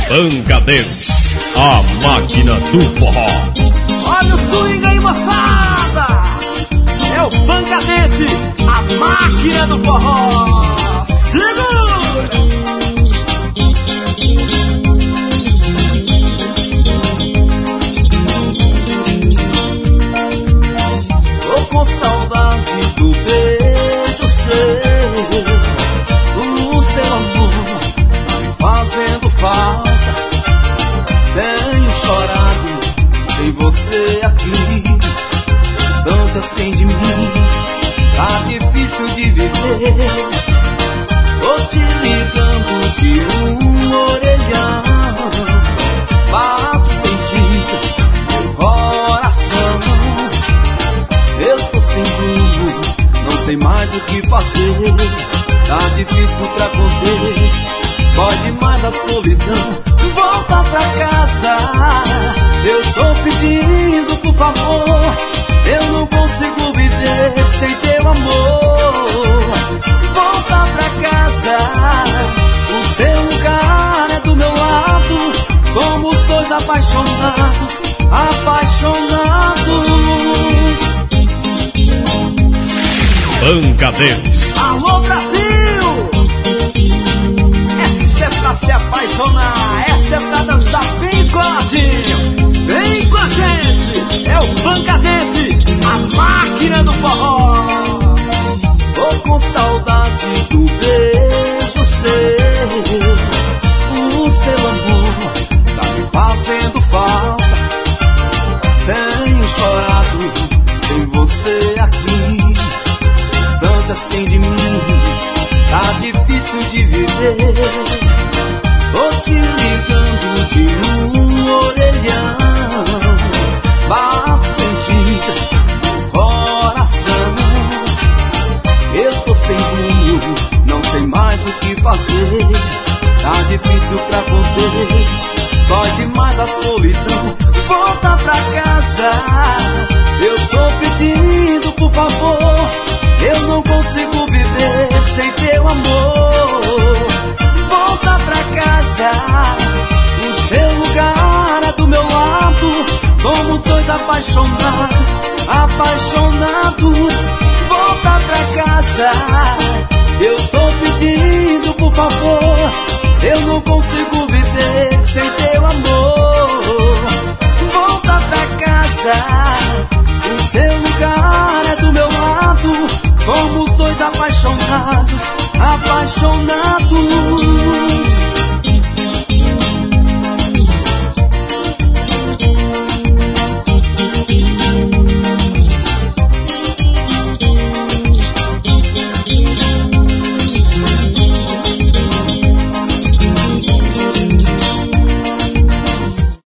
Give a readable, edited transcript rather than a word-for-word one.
Pancadeiros, a máquina do forró. Olha o swing aí, moçada! É o Pancadeiros, a máquina do forró. Segura! Tô com saudade do beijo seu, do seu amor, tá me fazendo falta. Tenho chorado sem você aqui, tanto assim de mim, tá difícil de viver. Tô te ligando de orelhão, bato sentido meu coração. Eu tô sem rumo, não sei mais o que fazer, tá difícil pra conter, pode mais a solidão. Volta pra casa, eu tô pedindo por favor, eu não consigo viver sem teu amor. Volta pra casa, o seu lugar é do meu lado, somos dois apaixonados, apaixonados. Pancadeiros. Alô Brasil! Essa é pra se apaixonar, essa é pra dançar bem coladinho. Vem com a gente, é o Pancadeiros, a máquina do forró. Tô com saudade do beijo seu, o seu amor tá me fazendo falta. Tenho chorado sem você aqui, distante assim de mim, tá difícil de viver. Tô te ligando de orelhão, bato sentido no coração. Eu tô sem rumo, não sei mais o que fazer, tá difícil pra conter, pode mais a solidão. Volta pra casa, eu tô pedindo por favor, eu não consigo viver sem teu amor. Volta pra casa, o seu lugar é do meu lado, somos dois apaixonados, apaixonados. Volta pra casa, eu tô pedindo por favor, eu não consigo viver sem teu amor. Volta pra casa, o seu lugar é do meu lado, somos dois apaixonados, apaixonados.